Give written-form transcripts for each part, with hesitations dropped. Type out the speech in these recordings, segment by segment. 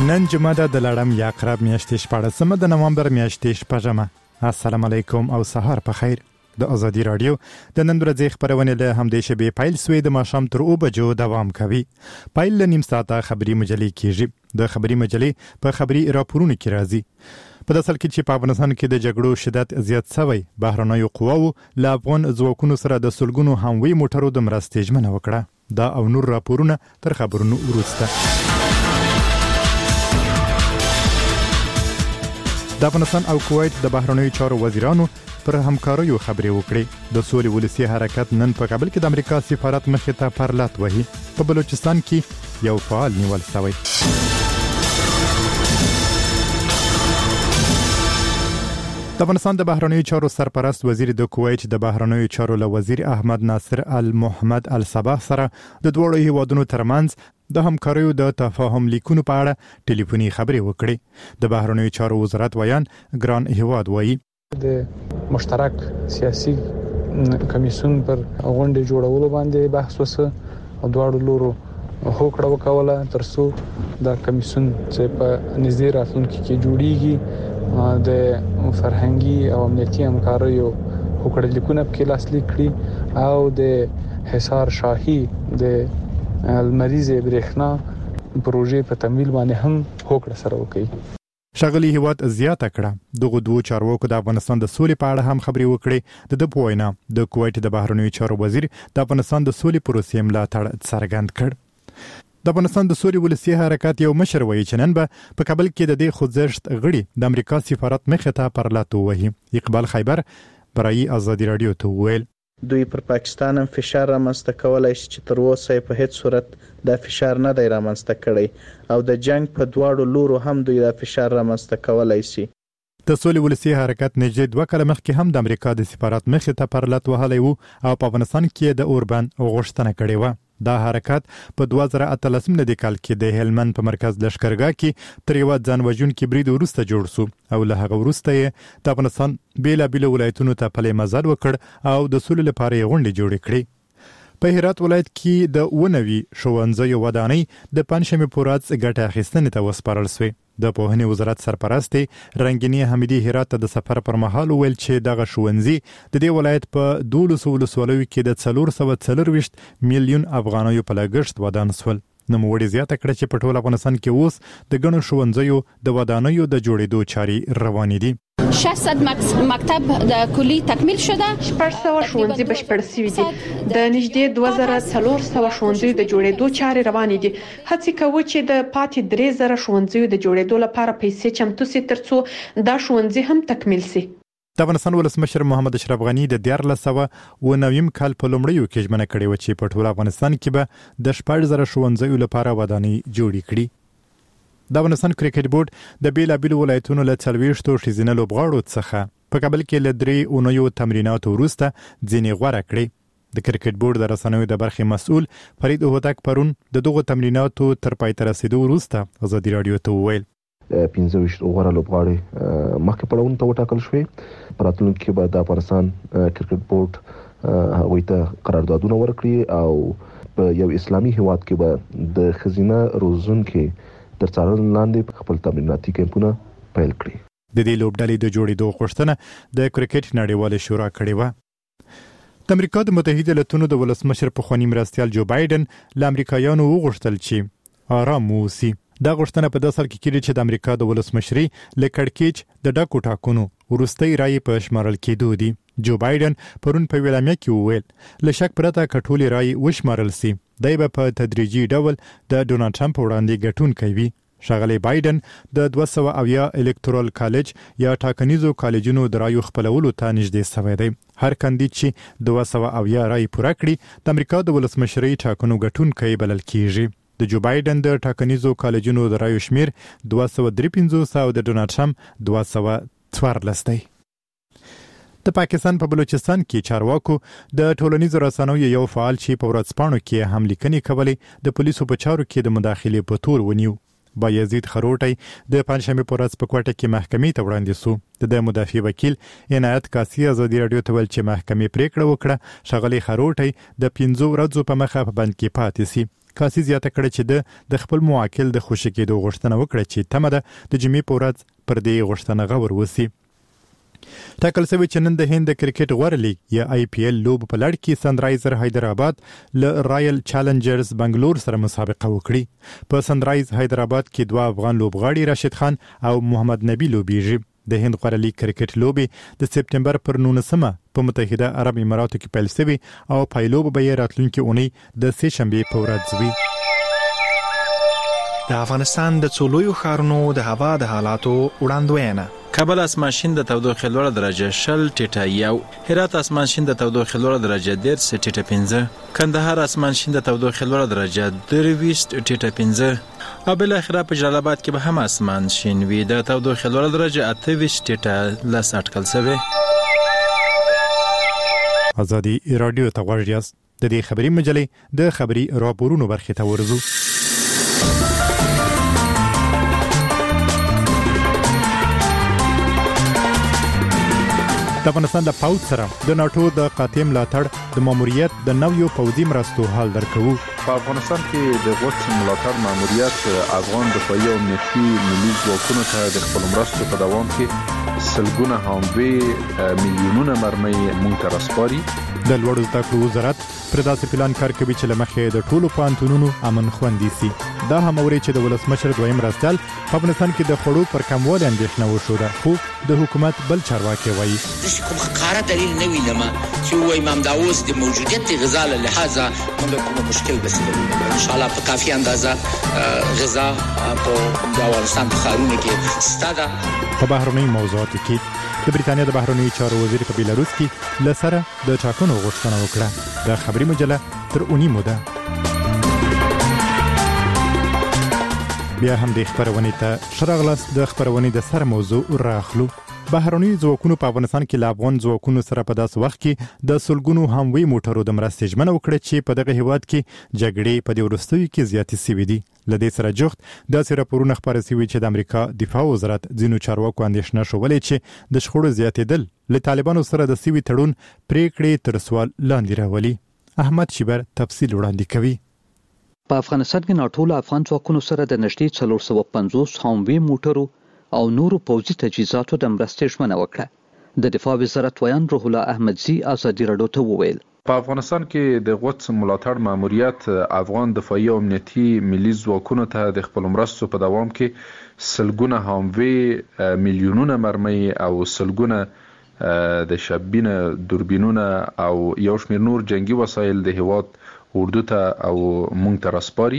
نن جمعه ده د لړم یا عقرب میاشتې 14 د نومبر میاشتې 15. السلام علیکم او سهار په خیر. د ازادي رادیو د نن ورځې خبرونه له همدې شبي پایل سوی د ماشام تر 2 بجو دوام کوي. پایل له نیم ساعته خبري مجلې کیږي. د خبري مجلې په خبري راپورونه کې راځي. په داسل کې چې په افغانستان کې د جګړو شدت زیات شوی، بهرنیو قواو له افغان ځواکونو سره د سلګونو هموي موټرو د مرستې ژمنه وکړه. دا او نور راپورونه تر خبرونو وروسته. د افغانستان او کویت د بهرنیو چارو وزیرانو پر همکاریو خبرې وکړې. د سولې ولسی حرکت نن په کابل کې د امریکا سفارت مخې ته پرلط وهي. په بلوچستان کې یو فعال نیول شوی. د افغانستان د بهرنیو چارو سرپرست وزیر د کویت د بهرنیو چارو له وزیر احمد ناصر المحمد الصباح سره د دوړو هیوادونو ترمنځ د همکاریو د تفاهم لیکونو په اړه ټلیفوني خبرې وکړې. د بهرنیو چارو وزارت ویان ګران هیواد وایي د مشترک سیاسي کمیسیون پر غونډه جوړولو باندې بحث وسه او دواړو لورو هوکړه وکوله ترڅو د کمیسیون چې په نږدې راتلونکي کې جوړیږي د فرهنګي او امنیتي همکاریو هوکړه لیکونه په لاسلیک کړي او د حصار شاهي د المریزه برېښنا پروژې په تمویل باندې هم هوکړه سره وکړي. شغلی هیواد زیاته کړه. دغه دوه چارواکو د افغانستان د سولې په اړه هم خبرې وکړې. د پوینا د کویت د بهرنیو چارو وزیر د افغانستان د سولې پروسې ملاتړ څرګند کړ. د افغانستان د سولې ولسی حرکت یو مشر وایي چې نن به په کابل کې د دې خوځښت غړي د امریکا سفارت مخې ته پرلط وهي. اقبال خیبر برای ازادي رادیو ته ویل دوی پر پاکستان هم فشار رامنځته کولای شي چې تر اوسه په هیڅ صورت دا فشار نه دی رامنځته کړی او د جنگ په دواړو لورو هم دوی دا فشار رامنځته کولای شي. د سولې ولسی حرکت نږدې 2 کاله مخکې هم د امریکا د سفارت مخې ته پرلط وهلی وو او په افغانستان کې د اوربند غوښتنه کړې و. دا حرکت په 2018 ملي کال کې د هلمند په مرکز لشکرګاه کې تر یو ځان وژونکي برید وروسته جوړ شو او له هغه وروسته د افغانستان بیلابیل ولایتونو ته پلي مزل وکړ او د سولې لپاره غونډې جوړې کړې. په هرات ولایت کې د ونوي ښوونځیو ودانۍ د پنځمې پورز ګټه اخیستنې ته وسپارل شوې. د پوهنې وزارت سرپرست رنگینی حمیدی هرات ته د سفر پر مهال ویل چې دغه ښوونځي د دې ولایت په 12 ولسوالیو کې د 440 میلیون افغانیو په لګښت ودان شول. نو موږ زیاته کړه چې په ټول افغانستان کې اوس د ګڼو ښوونځیو د ودانیو د جوړېدو چارې روانې دي. 600 مکتب د کلی تکمیل شده. 400 ښوونځي بشپړ شوي دي. د نږدې 2400 ښوونځیو د جوړېدو چارې روانې دي. هڅه کوو چې د پاتې 3000 ښوونځیو د جوړېدو لپاره پیسې چمتو سي ترڅو دا ښوونځي هم تکمیل شي. د افغانستان ولسمشر محمد اشرف غنی د 1409 کال په لومړیو کې ژمنه کړې و چې په ټول افغانستان کې به د 14000 ښوونځیو لپاره ودانۍ جوړې کړي. د افغانستان کرکټ بورډ د بیلابیلو ولایتونو له 40 ښځینه لوبغاړو څخه په کابل کې له 3 اونیو تمریناتو وروسته ځینې غوره کړې. د کرکټ بورډ د رسنیو د برخې مسؤل فرید هوتک پرون د دغه تمریناتو تر پای ته رسیدو وروسته ازادي رادیو ته وویل 15 غوره لوبغاړي مخکې پړاوونو ته وټاکل شوې. په راتلونکي کې به د افغانستان کرکټ بورډ هغوی ته قراردادونه ورکړي او په یو اسلامي هیواد کې به د ښځینه روزونکي تر څارنې لاندې خپل تمریناتي کمپونه پیل کړي. د دې لوبډلې د جوړېدو غوښتنه د کرکټ نړیوال شورا کړې و. د امریکا د متحده ایالاتونو د ولسمشر پخوانی مرستیال جو بایدن له امریکایانو وغوښتل چې آرام اوسي. دا غوښتنه په داسل کې کېږي چې د امریکا د ولسمشري له کړکېچ د ډاکو ټاکنو وروستۍ رائے په شمارل کېدو دي. جو بایدن پرون په ویلامه کې وویل له شک پرته کټولې رائے وشمارل سي دای په تدریجي ډول د ډونالد ټرمپ وړاندې ګټونکی وي. ښاغلی بایدن د 270 الکتورال کالج یا ټاکنیزو کالجونو د رایو خپلولو ته نږدې شوی دی. هر کاندید چې 270 رایې پوره کړي د امریکا د ولسمشرۍ ټاکنو ګټونکی بلل کیږي. د جو بایدن د ټاکنیزو کالجونو د رایو شمیر 253 او د ډونالد ټرمپ 214 دی. د پاکستان په بلوچستان کې چارواکو د ټولنیزو رسنیو یو فعال چې په ورځپاڼو کې هم لیکنې کولې د پولیسو په چارو کې د مداخلې په تور ونیو. بایزید خروټی د پنځمې په ورځ په کوټه کې محکمې ته وړاندې شو. د مدافع وکیل عنایت کاسی ازادي رادیو ته ویل چې محکمې پریکړه وکړه ښاغلی خروټی د 15 ورځو په مخه په بند کې پاتې شي. کاسي زیاته کړه چې د خپل موکل د خوشی کېدو غوښتنه وکړه چې تمه ده د جمعې په ورځ پر دې غوښتنه غور وسی. ټاکل شوی چې نن د هند د کرکټ غوړ لیګ یا IPL لوب په لړ کې سنرایزر حیدرآباد له رایل چالنجرز بنگلور سره مسابقه وکړي. په سنرایز حیدرآباد کې دوه افغان لوبغاړي راشد خان او محمد نبی لوبیږي. د هند غوړ لیګ کرکټ لوبي د سپټمبر پر 19 په متحده عرب اماراتو کې پیل شوی او پایلوب به راتلونکي اونۍ د سه شنبه په ورځ وي. د افغانستان د څولویو ښارونو د هوا د حالاتو وړاندوینه. کابل اسمانشین د تودوخې لوړه درجه 0.1، هرات اسمانشین د تودوخې لوړه درجه 0.5، کندهار اسمانشین د تودوخې لوړه درجه 23.5 او بل اخره په جلال آباد کې به هم اسمانشین وي د تودوخې لوړه درجه 28.10 اټکل شوی. ازادي رادیو ته غوږ یاست. د دې خبري مجلې د خبري راپورونو برخه ته ورزو. د افغانستان د پاوځ سره د ناتو د قاطع ملاتړ د ماموریت د نویو پوځي مرستو حال درکوي. په افغانستان کې د غوښ ملاتړ ماموریت افغان دفاعي او امنیتي ملي ځواکونو ته د خپل مرستو په دوام کې سلګونه هاوموي میلیونونه مرمۍ مونږ ته راسپاري. د لوړو زده کړو وزارت پر داسې پلان کار کوي چې لمخې د ټولو پوهنتونونو امن خوندي سي. دا هم اوري چې د ولسمشر دویم مرستیال په افغانستان کې د خړو پر کموالي اندېښنه وشوده، خو د حکومت بل چارواکي وایي کوم ښکاره دلیل نه وینم چې وایي امام داوود د موجودیت غذا له لحاظه موږ کوم مشکل بس ان شاء الله په کافي اندازه غذا په افغانستان په خارونه کې ستاده. په بهرنۍ موضوعاتو کې د بریتانیا د بهرنیو چارو وزیر په بیلاروس کې لسره د ټاکنو غوښتنه وکړه. د خبري مجله تر اونۍ موده بیا هم د خبرونې ته شرغلاس د خبرونې د سر موضوع راخلو. بهرنی ځواکونو په افغانستان کې له افغان ځواکونو سره په داس وخت کې د سلګونو هموي موټرو د مرستې ژمنه وکړه چې په دغه هیواد کې جګړې په دې وروستیو کې زیاتې شوې دي. لدې سره جوخت داسې راپورونه خبرې شوي چې د امریکا دفاع وزارت ځینو چارواکو اندېښنه شولې چې د شخړو زیاتېدل له طالبانو سره د سوي تړون پریکړې تر سوال لاندې راولي. احمد شیبر تفصیل وړاندې کوي. په افغانستان کې ناټول افغان ځواکونو سره د نږدې 450 هموي موټرو او نورو پوځي تجهیزاتو د مرستې ژمنه وکړه. د دفاع وزارت ویان روح الله احمدزي ازادي رادیو ته وویل په افغانستان کې د غوڅ ملاتړ ماموریت افغان دفاعي او امنیتي ملي ځواکونو ته د خپل مرستو په دوام کې سلګونه هاوموي میلیونونه مرمۍ او سلګونه د شبینه دوربینونه او یو شمېر نور جنگي وسایل د هیواد اردو ته او مونږ ته راسپاري.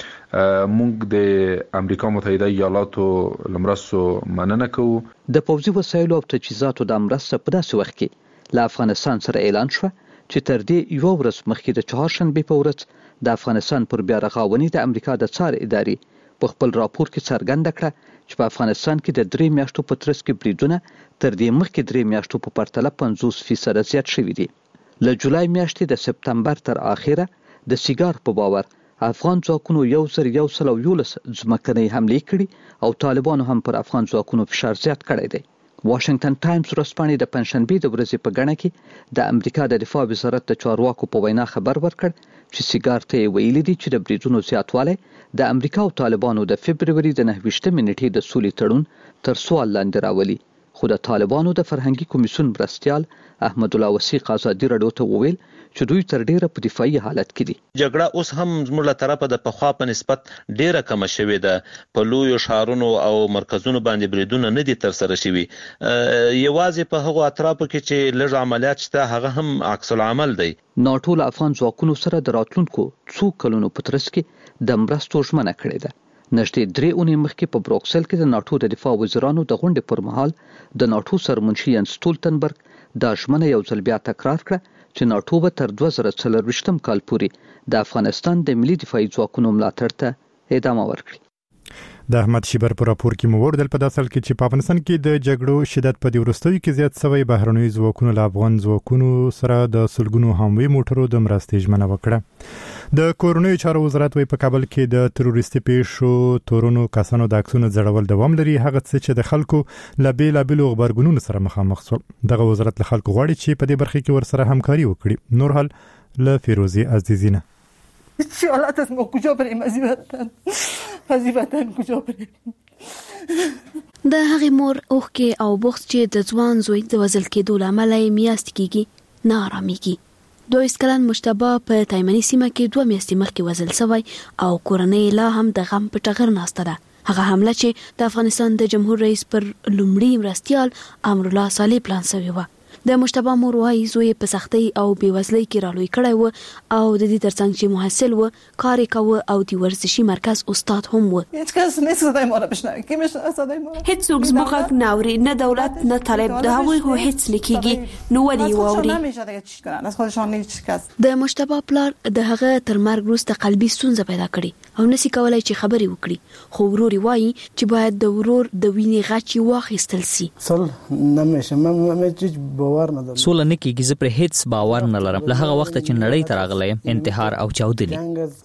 مونږ د امریکا متحده ایالاتو لمرستو مننه کوو. د پوځي وسایلو او تجهیزاتو د مرسته په داسې وخت کې له افغانستان سره اعلان شو چې تر دې یو ورځ مخکې د چهارشنبه په ورځ د افغانستان پر بیا رغاونې د امریکا د څار ادارې په خپل راپور کې څرګنده کړه چې په افغانستان کې د 3 میاشتو په ترڅ کې بریدونه تر دې مخکې 3 میاشتو په پرتله 50% زیات شوي دي. له جولای میاشتې د سپتمبر تر اخره د سیګار په باور افغان ځواکونو 1111 ځمکنۍ حملې کړي او طالبانو هم پر افغان ځواکونو فشار زیات کړی دی. واشنگټن ټایمز ورځپاڼې د پنځشنبه د ورځې په غڼه کې د امریکا د دفاع وزارت د چارواکو په وینا خبر ورکړ چې سیګار ته ویلي دي چې د بریدونو زیاتوالی د امریکا او طالبانو د فبرवरी د 29 نیټې د سولې تړون تر سوال لاندې راولي. خو د طالبانو د فرهنګي کمیسیون مرستیال احمد الله وثیق ازادي رادیو ته وویل چې دوی تر ډیره په دفاعي حالت کې دي. جګړه اوس هم زموږ له طرفه د پخوا په نسبت ډیره کم شوې ده. په لویو ښارونو او مرکزونو باندې بریدونه نه دي تر سره شوي. یوازې په هغو اطرافو کې چې لږ عملیات شته هغه هم عکس العمل دی. ناټو له افغان ځواکونو سره د راتلونکو څو کلونو په ترڅ کې د مرستو ژمنه کړې ده. نږدې 3 اونۍ مخکې په بروکسل کې د ناټو د دفاع وزیرانو د غونډې پر مهال د ناټو سرمنشي ینس سټولتنبرګ دا ژمنه یو ځل بیا تکرار کړه چې ناټو به تر 2024 کال پورې د افغانستان د ملي دفاعي ځواکونو ملاتړ ته ادامه ورکړي. د احمد شیبر په راپور کې موردل په داسل کې چې په افغانستان کې د جګړو شدت په دې وروستیو کې زیات شوی بهرنوي ځواکونو له افغان ځواکونو سره د سلګونو هموي موټرو د مرستې ژمنه وکړه. د کورونوي چارو وزارت په کابل کې د تروریستي پیښو تورونو کسانو د عکسونو ځړول دوام لري. هغه څه چې د خلکو له بیلابېلو خبرګونونو سره مخامخ شول. دغه وزارت له خلکو غواړي چې په دې برخه کې ورسره همکاري وکړي. نور حال له فیروزي عزیزینه. چی حالت است؟ ما کجا بریم از این وطن کجا بریم؟ د هغې مور اوښکې او بوخت چې د ځوان زوی د وژل کېدو له امله یې میاشتې کېږي نه آرامېږي. 22 کلن مجتبی په تایمني سیمه کې 2 میاشتې مخکې وژل شوی او کورنۍ لا هم د غم په ټغر ناسته ده. هغه حمله چې د افغانستان د جمهور رئیس پر لومړي مرستیال امرالله صالح پلان شوی و. د مجتبی مور وايي زوی په سختۍ او بېوزلۍ کې رالوی کړی و او د دې ترڅنګ چې محصل و کار یې کوه او د ورزشي مرکز استاد هم و. هیڅ څوک زموږ غږ نه اوري، نه دولت نه طالب، د هغوی خو هیڅ نه کېږي، نو ولې یې واوري؟ د مجتبی پلار د هغه تر مرګ وروسته قلبي ستونزه پیدا کړې او نشي کولای چې خبرې وکړي، خو ورور یې وایي چې باید د ورور د وینې غچ واخیستل شي. سوله نه کېږي، زه پر هیڅ باور نه لرم. له هغه وخته چې نړۍ ته راغلی یم انتحار او چاودنې.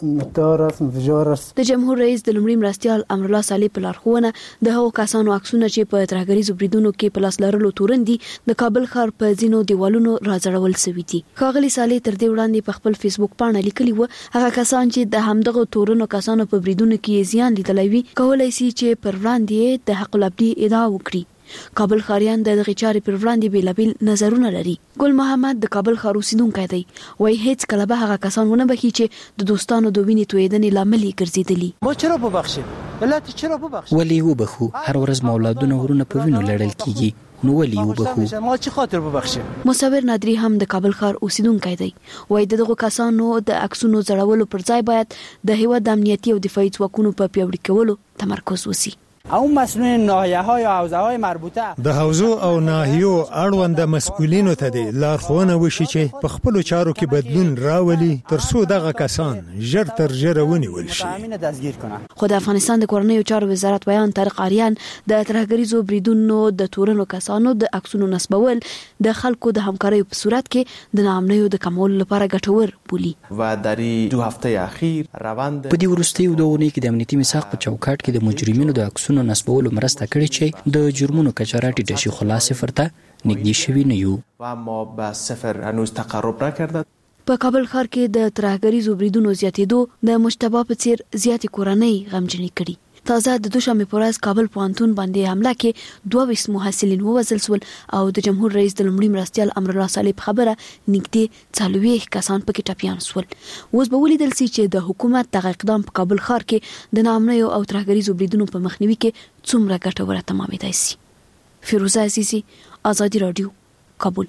د جمهور رئیس د لومړي مرستیال امرالله صالح په لارښوونه د هغو کسانو عکسونه چې په ترهګریزو بریدونو کې په لاس لرلو تورن دي د کابل ښار په ځینو دیوالونو راځړول شوي دي. ښاغلي صالح تر دې وړاندې په خپل فیسبوک پاڼه لیکلي و هغه کسان چې د همدغه تورنو کسانو په بریدونو کې زیان لیدلی وي کولی شي چې پر وړاندې د حق الابدي ادعا وکړي. کابل ښاریان د دغې چارې پر وړاندې بېلابېل نظرونه لري. ګل محمد د کابل ښار اوسیدونکی دی، وایي هیڅ کله به هغه کسان ونه بخښي چې د دوستانو د وینې تویېدنې لامل یې ګرځېدلي. ما چرا ببخشیم؟ ملت چرا ببخشیم؟ ولې وبخو؟ هر ورځ مو اولادونه ورونه په وینو لړل کیږي، نو ولې وبخو؟ ما چی خاطر ببخشیم؟ مصور نادری هم د کابل ښار اوسیدونکی دی، وایي دغه کسانو د عکسونو زړولو پر ځای باید د هیواد د امنیتي او دفاعي ځواکونو په پیاوړي کولو تمرکز وشي. او مسئولین ناحیه‌های او حوزه‌های مربوطه د حوزو او ناحیو اړوند مسؤلینو ته د لارښوونه وشي چې په خپل چارو کې بدلون راولي ترڅو دغه کسان ژر تر ژره ونیول شي. خو د افغانستان د کورنیو چارو وزارت بیان طارق آریان د ترهګریزو بریدونو د تورنو کسانو د عکسونو نسبول د خلکو د همکارۍ په صورت کې د ناامنیو د کمولو لپاره ګټور بولي. و در 2 هفته اخیر روند په دې وروستیو 2 اونۍ کې د امنیتي میثاق په چوکاټ کې د مجرمینو د عکسونو نسبولو مرسته کړې چې د جرمونو کچاره ټیټه شي، خو لا صفر ته نږدې شوي نه یو و اما به صفر هنوز تقرب نکرده. په کابل ښار کې د ترهګریزو بریدونو زیاتېدو د مجتبی په څیر زیاتې کورنۍ غمجنې کړي. تازه د دوشنبې په ورځ کابل پوهنتون باندې حمله کې 22 محصلین ووژل شول او د جمهور رئیس د لومړي مرستیال امرالله صالح په خبره نږدې 40 کسان پکې ټپیان شول. اوس به ولیدل شي چې د حکومت دغه اقدام په کابل ښار کې د ناامنیو او ترهګریزو بریدونو په مخنیوي کې څومره ګټوره تمامېدای شي. فیروزه عزیزي، آزادي رادیو، کابل.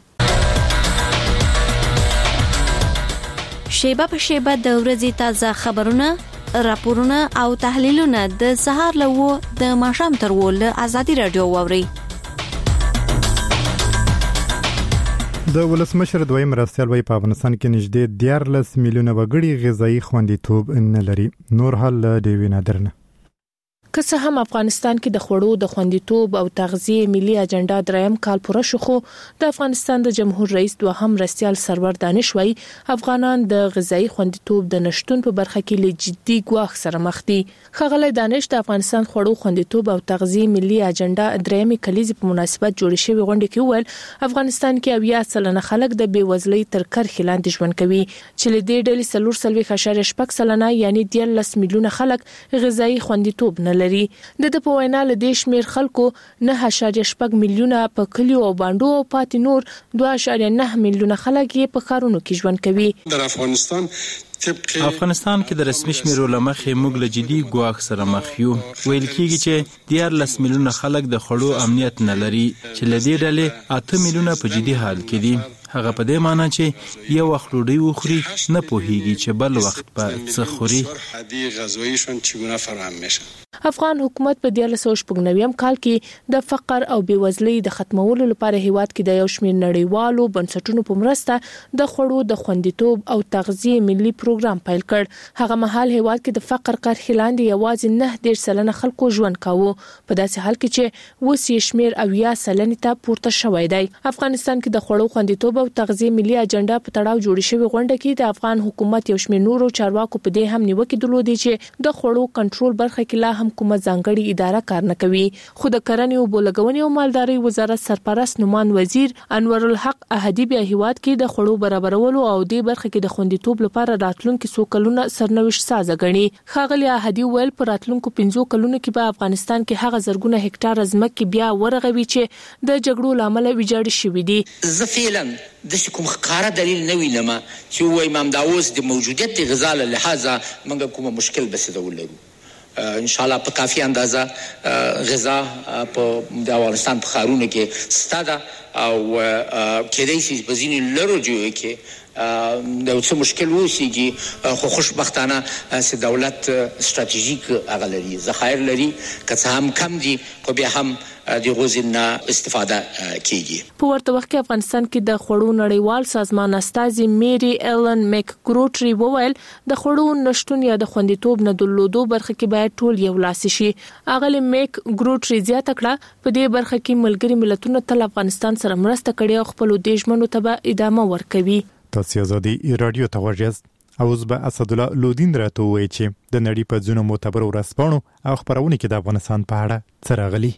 شیبه په شیبه د ورځې تازه خبرونه، راپورونه او تحلیلونه د سهار له و د ماښام تر و له آزادي رادیو واوري. د ولسمشر دویم مرستیال وایي په افغانستان کې نږدې 14 میلیونه وګړي غذایی خوندیتوب نه لري. نور حال له ډیوی نادرنه. که څه هم افغانستان کې د خوړو د خوندیتوب او تغذیه ملي اجنډا دریم کال پوره شو، خو د افغانستان د جمهور رئیس دوهم مرستیال سرور دانش وایي افغانان د غذایی خوندیتوب د نشټون په برخه کې له جدي ګواښ سره مخ دي. ښاغلی دانش د افغانستان خوړو خوندیتوب او تغذیه ملي اجنډا دریم کلیزې په مناسبت جوړ شوی غونډه کې وویل افغانستان کې 80% خلک د بېوزلۍ تر کرښې لاندې ژوند کوي، چې له دې ډلې 4.6% یعنی 13 میلیونه خلک غذایی خوندیتوب نه لري. د په وینا له دې شمیر خلکو 9.8 میلیونه په کلیو او باندو او پاتې نور 2.9 میلیونه خلک یې په ښارونو کې ژوند کوي. در افغانستان کې د رسمي شمیرو له مخې موږ له جدي ګواښ سره مخ یو. ویل کېږي چې 14 میلیونه خلک د خوړو امنیت نه لري، چې له دې ډلې 8 میلیونه په جدي حال کې دي. هغه په دې معنی چې یو وخت ډوډۍ وخوري نه پوهیږي چې بل وخت په څه خوري. افغان حکومت په 1999 کال کې د فقر او بېوزلۍ د ختمولو لپاره هیواد کې د یو شمېر نړیوالو بنسټونو په مرسته د خوړو د خوندیتوب او تغذیه ملي پروګرام پیل کړ. هغه مهال هیواد کې د فقر کرښې لاندې یوازې 9% خلکو ژوند کاوه، په داسې حال کې چې اوس یې شمېر 80% ته پورته شوی دی. افغانستان کې د خوړو خوندیتوب او تغذیه ملي اجنډا په تړاو جوړ شوی غونډه کې د افغان حکومت یو شمېر نورو چارواکو په دې هم نیوکې درلودې چې د خوړو کنټرول برخه کې لا هم هم کومه ځانګړي اداره کار نه کوي. خو د کرنې او بولګونې او مالدارۍ وزارت سرپرست نومان وزیر انور الحق احدی بیا هیواد کې د خړو برابرولو او د برخه کې د خوندیتوب لپاره راتلونکو څو کلونه سرنوشت ساز غني. خاغلی احدی ویل پر راتلونکو 15 کلونو کې په افغانستان کې هغه زرګونه هکټار ځمکې بیا ورغوي چې د جګړو لامل ویجاړ شوې دي. زه فعلا د کوم ښکارا دلیل نه وینم چې وای امام داوود د موجودیت غذا له لحاظه موږ کوم مشکل بسته ولرو. ان شاء الله په کافي اندازه غذا په د افغانستان په خارونو کې ستاده او کېدای شي په ځینې لرو جوړ کې د څه مشکل وشيږي خو خوشبختانه چې دولت استراتیژیک اغلري ذخایر لري که څه هم کم دي خو بیا هم د غوښنه استفاده کیږي. په ورته وخت کې افغانستان کې د خړو نړیوال سازمان استازي میری ایلن میک ګروټری وویل د خړو نشټون یا د خوندیتوب نه درلودو برخه کې باید ټول یو لاس شي. اغلی میک ګروټری زیاته کړه په دې برخه کې ملګری ملتونو تل افغانستان سره مرسته کړې او خپل دیشمنو ته ادامه ورکوي. تاسو ازادي رادیو ته ورجست او زبا اسد الله لودین راته وایي چې د نړۍ په ځینو معتبر ورځپاڼو او خبرونه کې د افغانستان په اړه څه راغلي.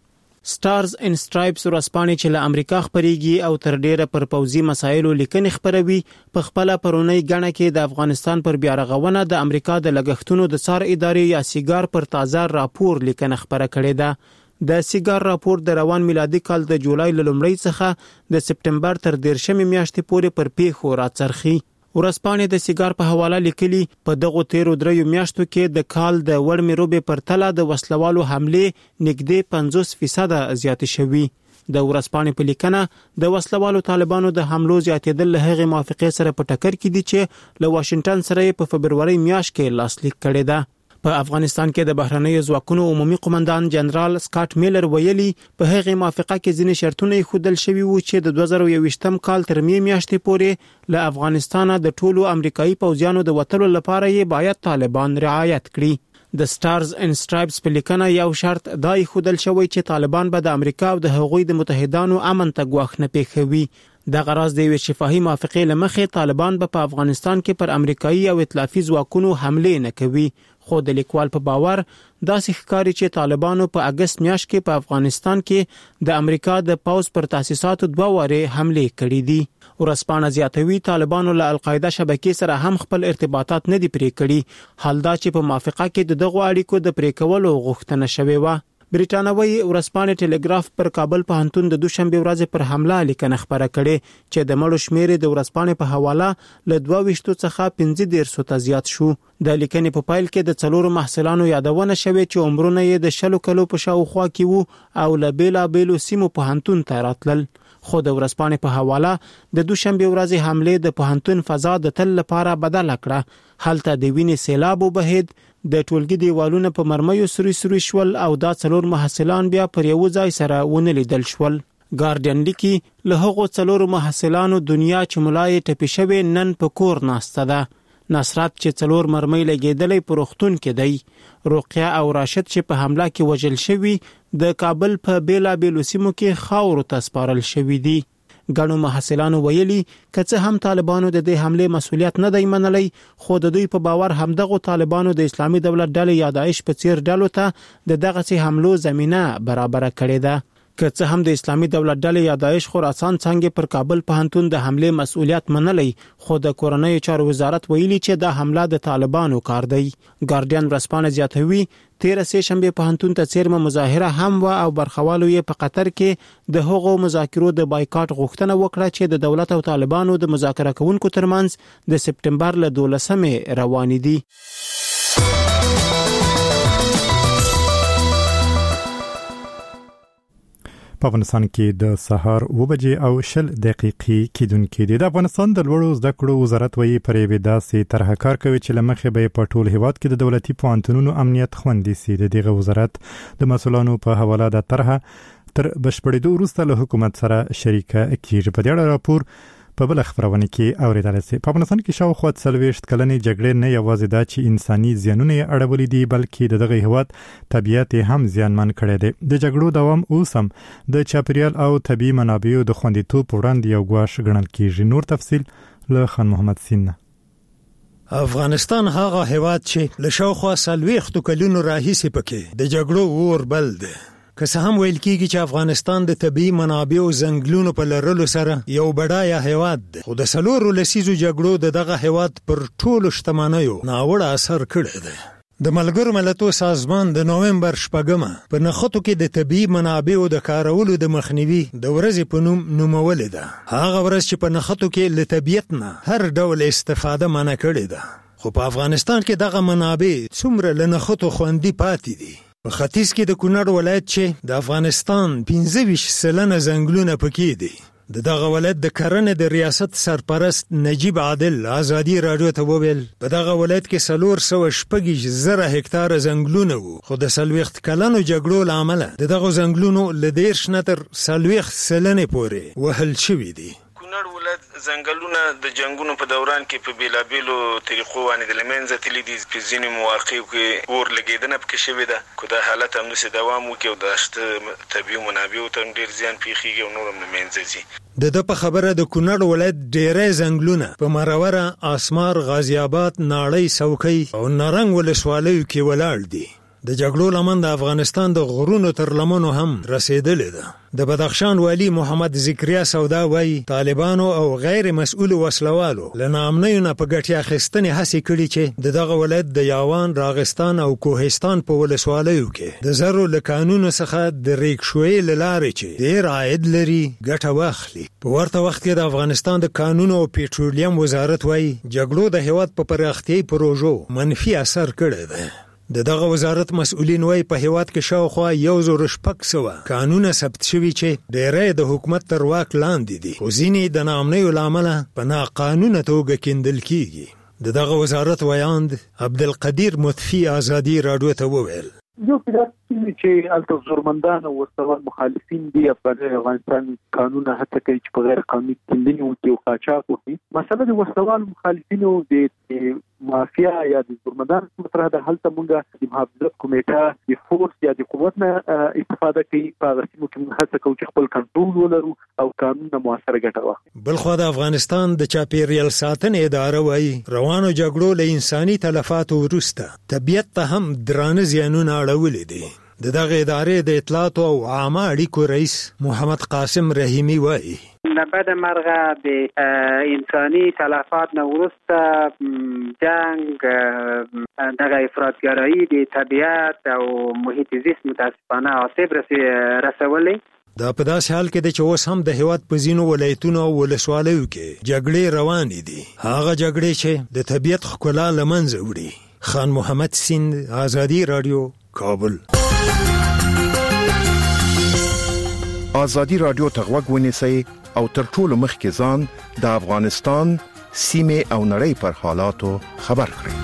سټارز ان سټرایپس ورځپاڼه چې له امریکا خبريږي او تر ډیره پر پوځي مسایلو لیکنې خبروي په خپل پرونی غاڼه کې د افغانستان پر بیا رغونه د امریکا د لګښتونو د څار ادارې یا سیګار پر تازه راپور لیکنه خبره کړې ده. د سیګار راپور د روان میلادي کال د جولای لومړۍ څخه د سپټمبر تر 13 میاشتې پورې پر پیښو راڅرخي. ورځپاڼې د سیګار په حواله لیکلي په دغه 13 میاشتو کې د کال د وړمې روبې پر تله د وسلوالو حمله نږدې 50% زیات شوي. د ورځپاڼې په لیکنه د وسلوالو طالبانو د حملو زیاتېدل له هغې موافقې سره په ټکر کې دي چې له واشنگټن سره په فبروري میاشت کې لاسلیک کړی ده. په افغانستان کې د بهرنیو ځواکونو عمومي قومندان جنرال سکاټ میلر ویلي په هغه موافقه کې ځینې شرطونه خودل شوي وو چې د 2021م کال تر میاشتې پورې له افغانستان د ټولو امریکایي پوځیانو د وټلو لپاره یې باید طالبان رعایت کړي. د سټارز ان سټرایپس په لیکنه یو شرط دای خودل شوی چې طالبان به د امریکا او د هغوی د متحدانو امن ته ګواښ نه پیښوي. د غرض د شفاهي موافقې لمخې طالبان به په افغانستان کې پر امریکایي او ائتلافي ځواکونو حمله نه کوي. خو د لیکوال په باور داسې ښکاري چې طالبانو په اگست میاشت کې په افغانستان کې د امریکا د پوځ پر تاسیساتو 2 واره حمله کړې دي. ورځپاڼه زیاتوي طالبانو له القاعده شبکې سره هم خپل ارتباطات نه دي پرې کړي، حال دا چې په موافقه کې دغه اړیکو د پرې کولو غوښتنه شوې و. بریټانوي ورځپاڼې ټلګراف پر کابل پوهنتون د دوشنبه ورځ پر حمله لیکنه خبره کړې چې د مړو شمیر د ورځپاڼې په حواله له 22 څخه 15 ته زیات شو. د لیکنې په پایل کې د 4 محصلانو یادونه شوې چې عمرونه یې د 10 کلو په شاوخوا کې وو او له بیلابیلو سیمو پوهنتون ته راتلل. خو د ورځپاڼې په حواله د دوشنبه ورځ حمله د پوهنتون فضا د تل لپاره بدل کړه. هلته د وینې سیلاب وبهید، د ټولګي دیوالونه په مرمیو سری شول او دا 4 محصلان بیا پر یو ځای سره ونه لیدل شول. ګارډین لیکي له هغو 4 محصلانو دنیا چې ملای ټپي شوی نن په کور ناسته ده. نصرت چې 4 مرمۍ لګیدلې په روغتون کې دی. رقیه او راشد چې په حمله کې وژل شوی د کابل په بیلابیلو سیمو کې خاورو ته سپارل شوی دي. ګڼو محصلانو ویلي که څه هم طالبانو د دې حمله مسؤلیت نه دی منلی، خو د دوی په باور همدغه طالبانو د اسلامي دولت ډلې یا داعش په څیر ډلو ته دغه حملو زمينه برابر کړې ده. که څه هم د اسلامي دولت ډلې یا داعش خراسان څنګه پر کابل پوهنتون د حمله مسؤلیت منلی، خو د کورنۍ چارو وزارت ویلي چې دا حمله د طالبانو کار دی. ګارډین ورځپاڼه زیاتوي 13 شنبه پوهنتون ته څیرمه مظاهره هم و او برخوالو یې په قطر کې د هغو مذاکرو د بایکاټ غوښتنه وکړه چې د دولت او طالبانو د مذاکره کوونکو ترمنځ د سپټمبر له 12 روان دي. په افغانستان کې د سهار 7:10 کېدونکې دي. د افغانستان د لوړو زده کړو وزارت وایي پر یوې داسې طرحه کار کوي چې لمخې به په ټول هیواد کې د دولتي پوهنتونونو امنیت خوندي سي. د دغه وزارت د مسؤلانو په حواله د طرحه تر بشپړېدو وروسته له حکومت سره شریکه کیږي. په دې اړه راپور په بل خبرونه کې اوریدل شي. په افغانستان کې شاوخوا 40 کلنې جګړې نه یوازې دا چې انساني زیانونه اړولې دي، بلکې دغه هیواد طبيعت هم زیانمن کړی دی. د جګړو دوام اوس هم د چاپیریال او طبي منابعو د خوندیتوب وړاندې یو ګواښ ګڼل کیږي. نور تفصیل له خان محمد سین. افغانستان هغه هیواد چې له شاوخوا 40 کلونو راهیسې پکې د جګړو اور بل دی. که څه هم ویل کېږي چې افغانستان د طبیعي منابعو زنګلونو په لرلو سره یو بډایه هیواد دی، خو د 4 لسیزو جګړو دغه هیواد پر ټولو شتمنیو ناوړه اثر کړی دی. د ملګرو ملتونو سازمان د نومبر 8 په نخښتو کې د طبیعي منابعو د کارولو د مخنیوي د ورځې په نوم نومولې ده. هغه ورځ چې په نخښتو کې له طبیعت نه هر ډول استفاده منع کړې ده. خو په افغانستان کې دغه منابع څومره له نخښتو خوندي پاتې دي. په ختیځ کې د کونړ ولایت چې د افغانستان 25% ځنګلونه پکې دي. دغه ولایت د کرنې د ریاست سرپرست نجیب عادل ازادي رادیو ته وویل په دغه ولایت کې 400 هکتاره ځنګلونه وو، خو د 40 کلونو جګړو له امله دغه ځنګلونو له 10 نه تر 40 سلنې پورې وهل شوي دي. کونړ ولایت ځنګلونه د جنگونو په دوران کې په بیلابیلو طریقو باندې د لمنځه تللي دي. په ځینې مواقعو کې اور لګېدنه پکې شوې ده، خو دا حالت همداسې دوام وکړي او د شته طبیعي منابعو ته ډېر زیان پېښېږي او نور هم له منځه ځي. د په خبره د کونړ ولایت ډېری ځنګلونه په مروره، اسمار، غازی آباد، ناړۍ، څوکۍ او نارنګ ولسوالیو کې ولاړ دي. د جګړو لمن د افغانستان د غرونو تر لمنو هم رسیدلې ده. د بدخشان والی محمد ذکریا سودا وایي طالبانو او غیر مسؤل وسلوالو له ناامنیو نه په ګټې اخیستنې هڅې کړي چې دغه ولایت د یاوان، راغستان او کوهستان په ولسوالیو کې د زرو له قانونو څخه د ریکشویي له لارې چې ډېر عاید لري ګټه واخلي. په ورته وخت کې د افغانستان د قانونو او پیټرولیم وزارت وایي جګړو د هیواد په پراختیايي پروژو منفي اثر کړی دی. دغه وزارت مسؤلین وایي په هیواد کې شاوخوا 1600 قانونه ثبت شوي چې ډېری د حکومت تر واک لاندې دي، خو ځینې د ناامنیو له امله په ناقانونه توګه کیندل کیږي. دغه وزارت ویاند عبدالقدیر مطفی ازادي رادیو ته وویل یو چې الته زورمندان او وسوال مخالفین دي په افغانستان قانون هڅه کوي چې په غیر قانوني کیندنې وکړي او قاچاق وکړي. مسله د وسوال مخالفینو د مافیا یا د زورمندان مطرح ده. هلته موږ د محافظت کمیټه د فورس یا د قوت نه استفاده کوي. په هغه سیمو کې موږ هڅه کوو چې خپل کنټرول ولرو او قانون نه مؤثره ګټه واخلو. بلخوا د افغانستان د چاپیریال ساتنې اداره وایي روانو جګړو له انساني تلفاتو وروسته طبیعت ته هم درانه زیانونه اړولي دي. دغه ادارې د اطلاعات او عامه اړیکو رئیس محمد قاسم رحیمی وایي بعد مرغه د انساني تلفات نه وروسته جنگ، دغه افراطګرایي د طبیعت او محیط زیست متاسفانه آسیب رسولي. دا په داسې حال کې چې اوس هم د هیواد په ځینو ولایتونو او ولسوالیو کې جګړې روانې دي، هغه جګړې چې د طبیعت ښکلا له منځه وړي. خان محمد سیند، ازادي رادیو، کابل. ازادي رادیو ته غوږ ونیسئ او تر ټولو مخکې ځان د افغانستان سیمه او نړۍ پر حالاتو خبر کړئ.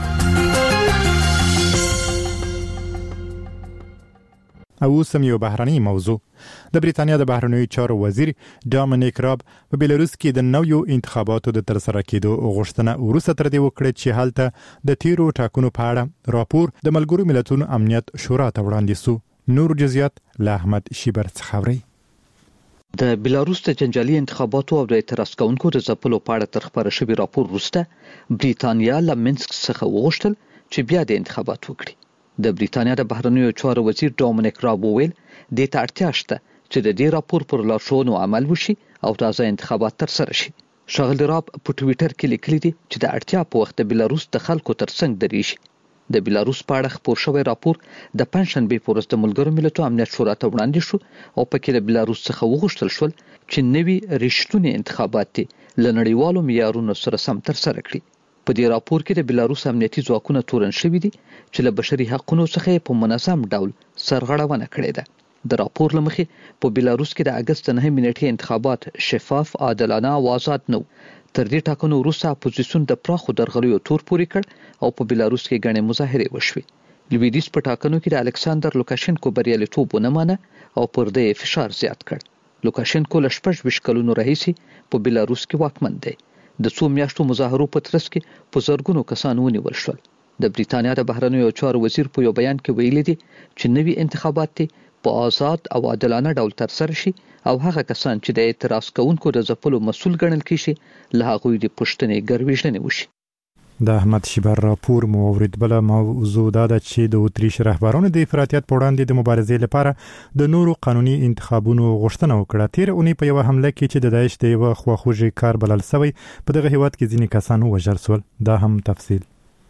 او سم یو بهرنی موضوع. د بریتانیا د بهرنیو چارو وزیر ډامینیک راب په بیلاروس کې د نویو انتخاباتو د ترسره کېدو غوښتنه وروسته تر دې وکړه چې هلته د تیرو ټاکنو په اړه راپور د ملګرو ملتونو امنیت شورا ته وړاندې سو. نور جزئیات له احمد شیبر څخه اوري. د بیلاروس د جنجالي انتخاباتو او د اعتراض کوونکو د ځپلو په اړه تر خبره شوی راپور وروسته بریتانیا له منسک څخه وغوښتل چې بیا د انتخابات وکړي. د بریتانیا د بهرنیو چارو وزیر ډامینیک راب وویل د ته اړتیا شته چې د دې راپور پر لارښوونو عمل وشي او تازه انتخابات ترسره شي. ښاغلی راب په ټویټر کې لیکلي دي چې د اړتیا په وخت د بیلاروس د خلکو ترڅنګ درېږي. د بیلاروس په اړه خپور شوی راپور د پنځشنبې په ورځ د ملګرو ملتونو امنیت شورا ته وړاندې شو او پکې د بیلاروس څخه وغوښتل شول چې نوي رښتونی انتخابات له نړیوالو معیارونو سره سم ترسره کړي. په دې راپور کې د بیلاروس امنیتي ځواکونه تورن شوي دي چې له بشري حقوقو څخه په منظم ډول سرغړونه کړې ده. د راپور له مخې په بیلاروس کې د اگست 9 نیټې انتخابات شفاف، عادلانه او آزاد نه و. تر دې ټاکنو وروسته اپوزیسیون د پراخو درغلیو تور پورې کړ او په بیلاروس کې ګڼې مظاهرې وشوې. لویدیځ په ټاکنو کې د الکساندر لوکاشینکو بریالیتوب ونه مانه او پر دې فشار زیات کړ. لوکاشینکو له 26 کلونو راهیسې په بیلاروس کې واکمن دی. د څو میاشتو مظاهرو په ترڅ کې په زرګونو کسان ونیول شول. د بریتانیا د بهرنیو چارو وزیر په یو بیان کې ویلي دي چې نوي انتخابات په آزاد او عادلانه ډول ترسره شي او هغه کسان چې د اعتراض کوونکو د ځپلو مسؤل ګڼل کیږي له هغوی د پوښتنې ګرویژنې وشي. د احمد شیبر راپور مو اورید. بل موضوع دا ده چې د اتریش رهبرانو د افراطیت په وړاندې د مبارزې لپاره د نورو قانوني انتخابونو غوښتنه وکړه. تیر اونۍ په یو حمله کې چې د داعش د یو خواخوږي کار بلل شوی په دغه هیواد کې ځینې کسان وژل شول. دا هم تفصیل.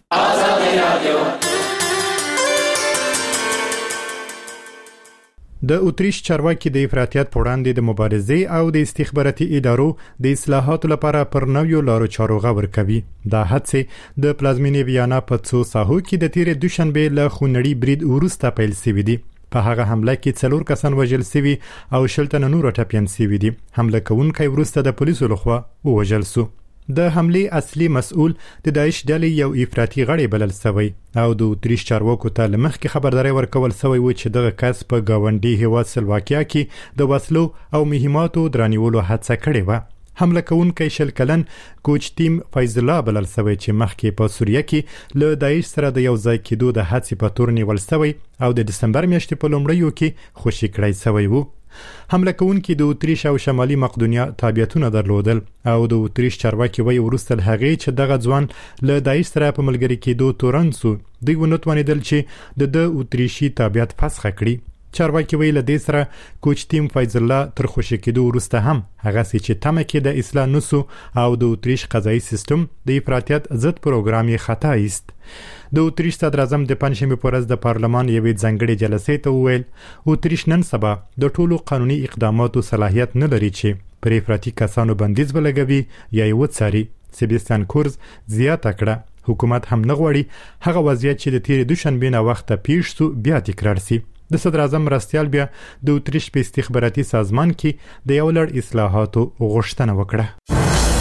د اتریش چارواکي د افراطیت په وړاندې د مبارزې او د استخباراتي ادارو د اصلاحاتو لپاره پر نویو لارو چارو غور کوي. دا هڅې د پلازمینې ویانا په څو ساحو کې د تیر دوشنبه له خونړي برید وروسته پیل شوې دي. په هغه حمله کې 4 کسان وژل شوي او 10 تنه نور ټپيان شوي دي. حمله کوونکی وروسته د پولیسو لخوا وژل شو. د حمله اصلي مسؤل د داعش ډلې یو افراطي غړی بلل شوی او د اتریش چارواکو ته لمخ کې خبرداري ورکول شوی و چې دغه کس په گاونډي هیواد سلواکیا کې د وسلو او مهماتو درانیولو هڅه کړې و. حمله کوونکی 10 کلن کوچتیم فیض الله بلل شوی چې مخکې په سوریه کې له داعش سره د یو ځای کېدو د هڅې په تور نیول شوی او د دسمبر میاشتې په لومړیو کې خوشي کړی شوی و. حمله کوونکي د اتریش او شمالي مقدونیا تابعیتونه درلودل او د اتریش چارواکي وایي وروسته هغه چې دغه ځوان له داعش سره په ملګری کېدو تورن سو دوی ونوتوانیدل چې د اتریشي تابعیت فسخ کړي. چارواکي ویل د سره کوچتیم فیض الله تر خوشی کېدو وروسته هم هغه چې تمه کې د اصلاح نسو او د اتریش قضایي سیستم د افراطیت ضد پروګرام یې خطا ایست. د اتریش صدر اعظم د پنځمې په ورځ د پارلمان یوې ځانګړې جلسې ته وویل اتریش نن سبا د ټولو قانوني اقداماتو صلاحیت نه لري چې پر افراطي کسانو بندیز ولګوي یا یې وڅاري. سیباستیان کورز زیاته کړه حکومت هم نه غواړي هغه وضعیت چې د تیر دوشنبه نه وخته پیښ شو بیا تکرار شي. د صدر اعظم مرستیال بیا د اتریش په استخباراتي سازمان کې د یو لړ اصلاحاتو غوښتنه وکړه.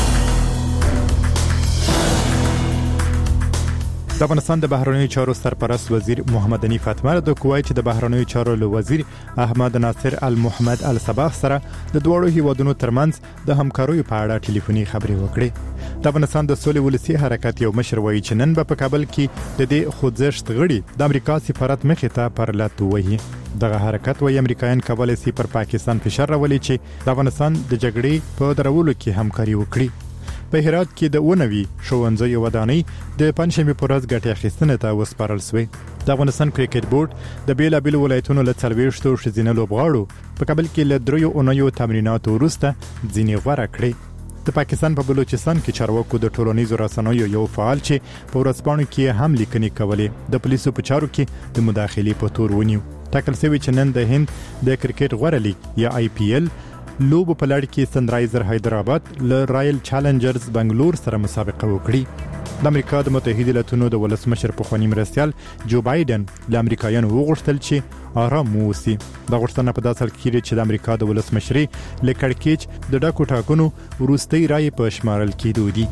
د افغانستان د بهرنیو چارو سرپرست وزیر محمد حنیف اتمر د کویت د بهرنیو چارو له وزیر احمد ناصر المحمد الصباح سره د دوړو هیوادونو ترمنځ د همکاریو په اړه ټلیفوني خبرې وکړې. د افغانستان د سولې ولسی حرکت یو مشر وایي چې نن په کابل کې د دې خوځښت غړي د امریکا سفارت مخې ته پر لټ وایي. دغه حرکت وایي امریکایان کولای شي پر پاکستان فشار راولي چې د افغانستان د جګړې په درولو کې همکاري وکړي. په هرات کې د ونوي ښوونځي ودانۍ د پنځمې په ورځ ګټه اخیستنې ته وسپارل شوې. د افغانستان کرکټ بورډ د بیلابیلو ولایتونو له 40 ښځینه لوبغاړو په کابل کې له 3 اونیو تمریناتو وروسته ځینې غوره کړې. د پاکستان په بلوچستان کې چارواکو د ټولنیزو رسنیو یو فعال چې په ورځپاڼو کې هم لیکنې کولې د پولیسو په چارو کې د مداخلې په تور ونیو. ټاکل شوی چې نن د هند د کرکټ غوره لیګ یا IPL لوبو په لړ کې سنرایزر حیدرآباد له رایل چالنجرز بنگلور سره مسابقه وکړي. د امریکا د متحده ایالاتونو د ولسمشر پخوانی مرستیال جو بایدن له امریکایانو وغوښتل چې آرام ووسي. دا غوښتنه په داسې حال کې چې د امریکا د ولسمشري له کړکېچ د ډاکو ټاکنو وروستۍ رائے په شمارل کېدو دي.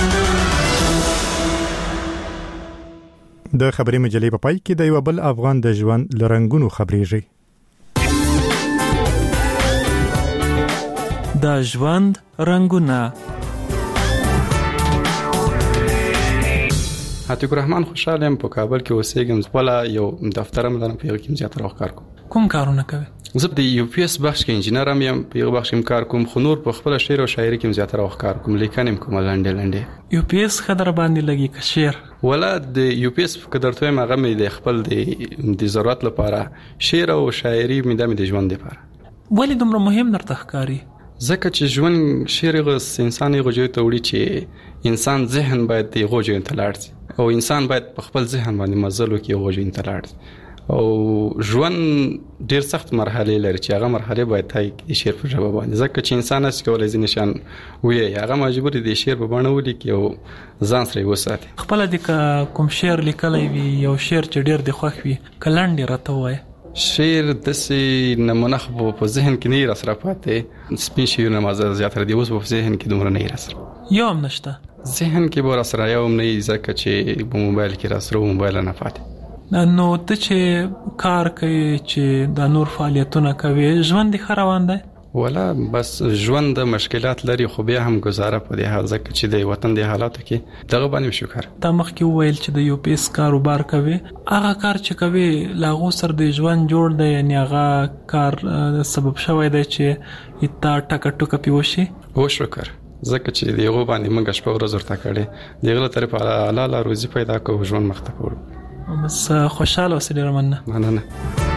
د خبري مجلې په پای کې د یو بل افغان د ژوند لرنګونو خبرېږي. د ژوند رنگونه. عتیق الرحمن خوشاله ام په کابل کې اوسېږم. ولا یو دفتر هم لرم په یو کې زیات راو کار کوم. کوم کارونه کوي؟ زه د UPS بخش کې انجینر یم. په یو بخش کې کار کوم خو نور په خپل شعر او شاعري کې زیات راو کار کوم. لیکنم کوم لاندې UPS خدر باندې لګي که شعر ولا د UPS قدرته مغه مې د خپل د ضرورت لپاره شعر او شاعري مې د ژوند لپاره. ولې دومره مهم درته ښکاري؟ ځکه چې ژوند شعر غوښ انسان غوږی ته وړي چې انسان ذهن باید د غوږی ته لاړ شي او انسان باید په خپل ذهن باندې مزل وکړي غوږی ته لاړ شي. او ژوند ډیر سخت مرحله لري چې هغه مرحله باید تای د شعر په ژبه باندې. ځکه چې انسان اس کولای ځي نشان وي هغه مجبور دی شعر په باندې ولیکي او ځان سره وساتي. خپل د کوم شعر لیکلای وي یو شعر چې ډیر د خوښ وي کلند راته وای. شعر د سي نمونه په ذهن کې نه راسره پاتې سپین شعرونه مازه زیاتره دی اوس په ذهن کې دومره نه راسره یو هم نشته. ذهن کې به راسره یو نه ځکه چې په موبایل کې راسره موبایل نه پاتې. نو ته چې کار کوي چې د نور فعالیتونه کوي ژوند ښه روان دی؟ ولا بس ژوند د مشکلات لري خو بیا هم گزاره په دې حال ځکه چې د وطن د حالاتو کې دغه باندې شکر. تا مخکې وویل چې د UPS کاروبار کوي. هغه کار چې کوي لاغو سر د ژوند جوړ دی یعنی هغه کار سبب شوی دی چې تا ټکه ټوکه پیوشي؟ او شکر ځکه چې دیغه باندې موږ شپه ورځ ورته کړې دیغه طرف الله روزي پیدا کوو ژوند مخ ته کوو بس خوشاله اوسې ډیر مننه